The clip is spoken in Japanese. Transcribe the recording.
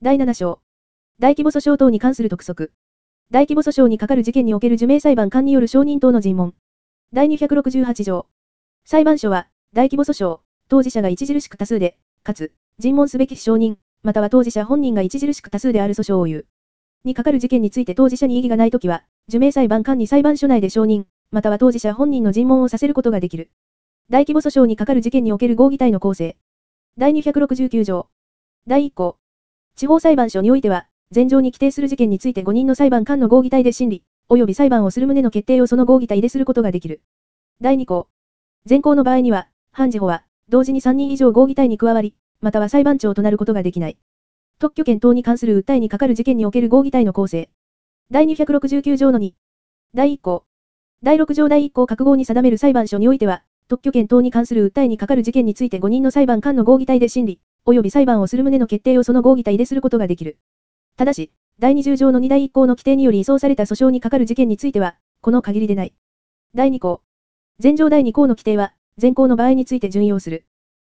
第7章。大規模訴訟等に関する督促。大規模訴訟にかかる事件における受命裁判官による証人等の尋問。第268条。裁判所は、大規模訴訟、当事者が著しく多数で、かつ、尋問すべき証人、または当事者本人が著しく多数である訴訟を言う。にかかる事件について当事者に異議がないときは、受命裁判官に裁判所内で証人、または当事者本人の尋問をさせることができる。大規模訴訟にかかる事件における合議体の構成。第269条。第1項。地方裁判所においては、前条に規定する事件について5人の裁判官の合議体で審理、及び裁判をする旨の決定をその合議体ですることができる。第2項。前項の場合には、判事補は、同時に3人以上合議体に加わり、または裁判長となることができない。特許権等に関する訴えにかかる事件における合議体の構成。第269条の2。第1項。第6条第1項各号に定める裁判所においては、特許権等に関する訴えにかかる事件について5人の裁判官の合議体で審理、及び裁判をする旨の決定をその合議体ですることができる。ただし、第20条の2第1項の規定により移送された訴訟にかかる事件については、この限りでない。第2項。前条第2項の規定は、前項の場合について準用する。